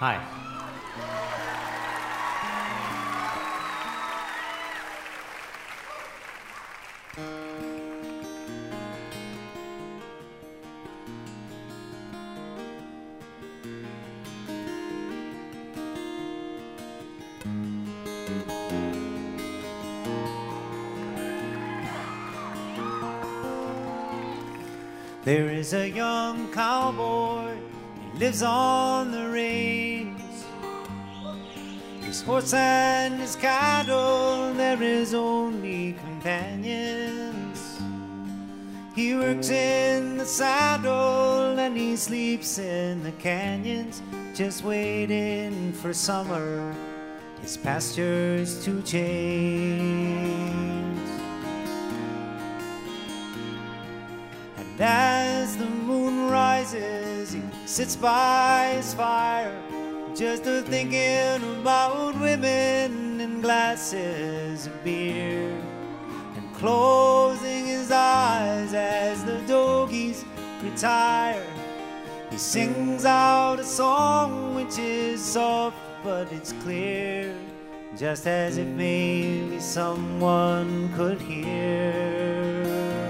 Hi. There is a young cowboy, he lives on the range. His horse and his cattle, they're his only companions. He works in the saddle and he sleeps in the canyons, just waiting for summer, his pastures to change. And as the moon rises, he sits by his fire, just thinking about women and glasses of beer, and closing his eyes as the dogies retire. He sings out a song which is soft but it's clear, just as if maybe someone could hear.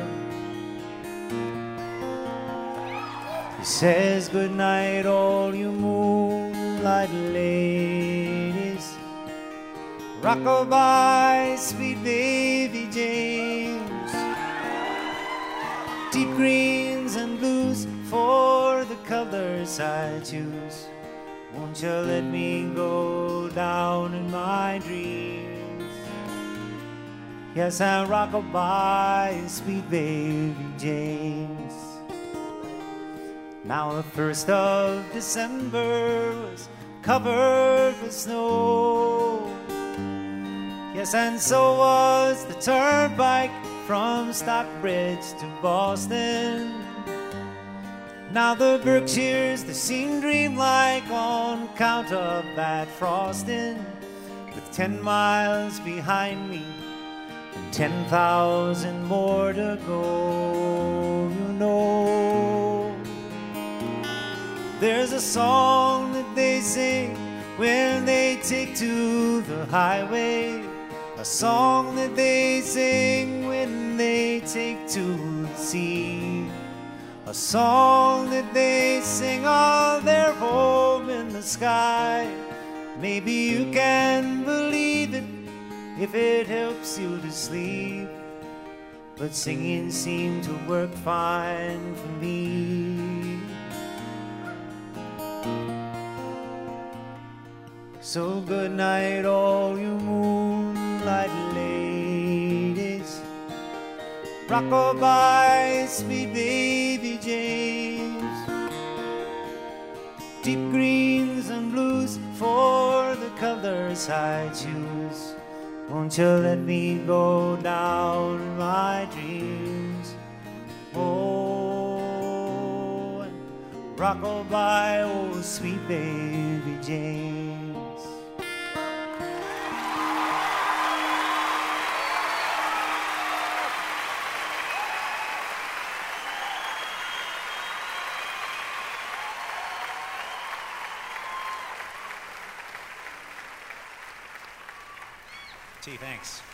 He says, "Good night, all you moonlight ladies. Rock-a-bye, sweet baby James. Deep greens and blues for the colors I choose. Won't you let me go down in my dreams? Yes, and rock-a-bye, sweet baby James." Now the 1st of December was covered with snow. Yes, and so was the turnpike from Stockbridge to Boston. Now the Berkshires, they seem dreamlike on account of that frosting. With 10 miles behind me and 10,000 more to go, you know. There's a song that they sing when they take to the highway, a song that they sing when they take to the sea, a song that they sing of their home in the sky. Maybe you can believe it if it helps you to sleep, but singing seemed to work fine for me. So good night, all you moonlight ladies. Rock-a-bye, sweet baby James. Deep greens and blues for the colors I choose. Won't you let me go down in my dreams? Oh, and rock-a-bye, oh sweet baby James. T, thanks.